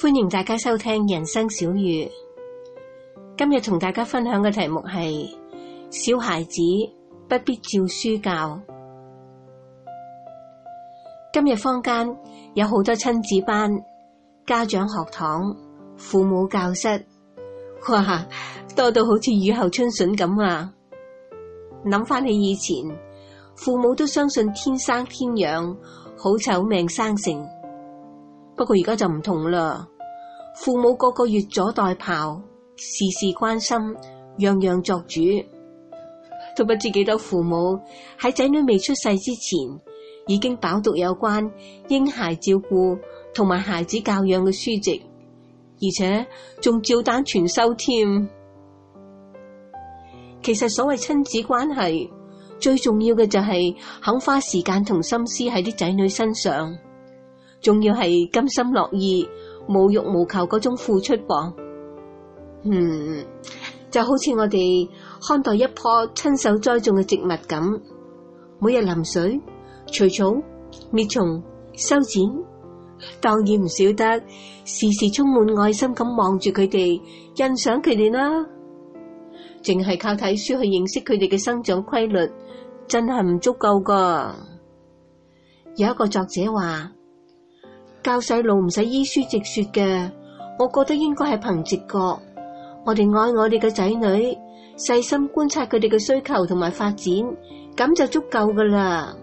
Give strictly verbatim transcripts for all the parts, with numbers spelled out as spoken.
歡迎大家收聽人生小語。今日同大家分享嘅題目係小孩子不必照書教。今日坊間有好多親子班、家長學堂、父母教室，哇，多到好似雨後春筍咁啊！諗翻起以前，父母都相信天生天養，好醜命生成。不過而家就唔同啦，父母個個越俎代庖，事事關心，樣樣作主。都不知幾多父母喺仔女未出世之前，已經飽讀有關嬰孩照顧同埋孩子教養嘅書籍，而且仲照單全收添。其實所謂親子關係，最重要嘅就係肯花時間同心思喺啲仔女身上，仲要係甘心樂意、無欲無求嗰種付出噃。嗯，就好似我哋看待一棵親手栽種嘅植物咁，每日淋水、除草、滅蟲、修剪，當然唔少得時時充滿愛心咁望住佢哋，欣賞佢哋啦。淨係靠睇書去認識佢哋嘅生長規律，真係唔足夠噶。有一個作者話，教細路唔使依書直說嘅，我覺得應該係憑直覺。我哋愛我哋嘅仔女，細心觀察佢哋嘅需求同埋發展，咁就足夠噶啦。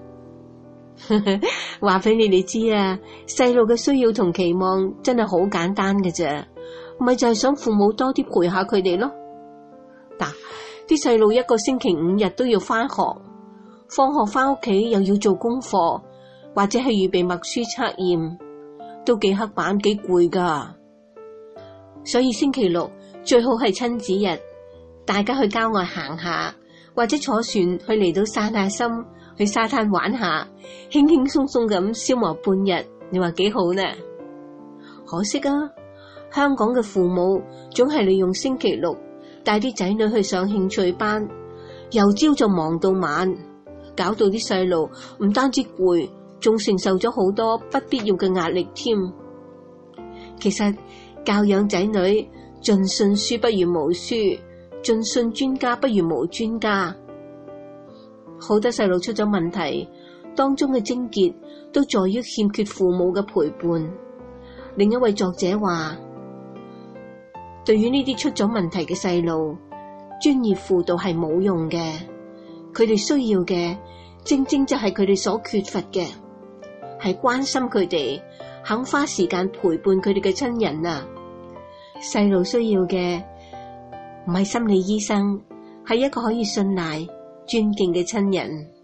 話俾你哋知啊，細路嘅需要同期望真係好簡單嘅啫，咪就係想父母多啲陪下佢哋咯。嗱，啲細路一個星期五日都要翻學，放學翻屋企又要做功課，或者係預備默書測驗，都幾刻板幾攰噶。所以星期六最好係親子日，大家去郊外行下，或者坐船去離島散下心，去沙灘玩下，輕輕鬆鬆咁消磨半日，你話幾好呢？可惜啊，香港嘅父母總係利用星期六帶啲仔女去上興趣班，由朝就忙到晚，搞到啲細路唔單止攰，仲承受咗好多不必要嘅壓力添。其實教養仔女，盡信書不如無書，盡信專家不如無專家。好多細路出咗問題，當中嘅症結都在於欠缺父母嘅陪伴。另一位作者話，對於呢啲出咗問題嘅細路，專業輔導係冇用嘅，佢哋需要嘅正正就係佢哋所缺乏嘅，係關心佢哋，肯花時間陪伴佢哋嘅親人啊。細路需要嘅唔係心理醫生，係一個可以信賴、尊敬嘅親人。